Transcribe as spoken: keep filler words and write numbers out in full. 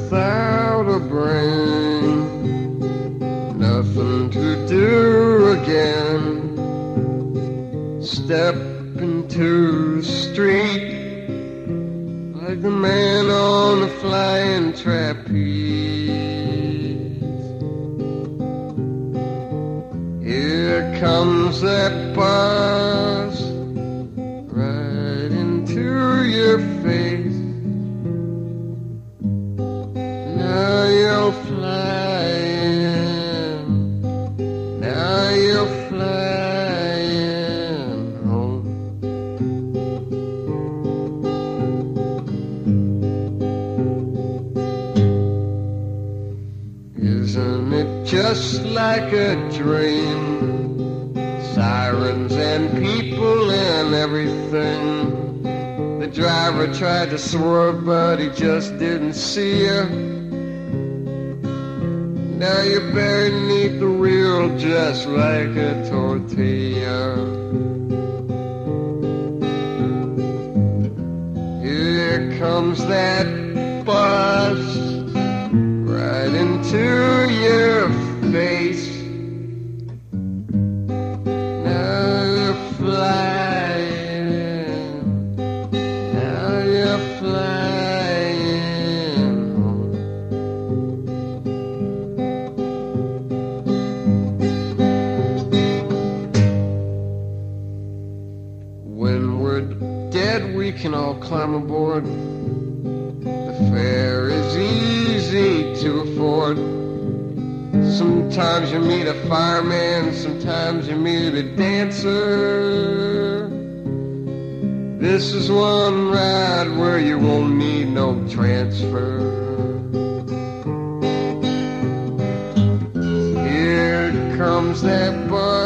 without a brain, nothing to do again. Step into the street like the man on the flying trapeze. Here comes that bus right into your face. Now you're flying, now you're flying home. Isn't it just like a dream? Sirens and people and everything. The driver tried to swerve, but he just didn't see you. Now you're buried beneath the wheel just like a tortilla. Here comes that bus right into your face. Now you're flying, now you're flying home. When we're dead, we can all climb aboard. The fare is easy to afford. Sometimes you meet a fireman, sometimes you meet a dancer. This is one ride where you won't need no transfer. Here comes that bus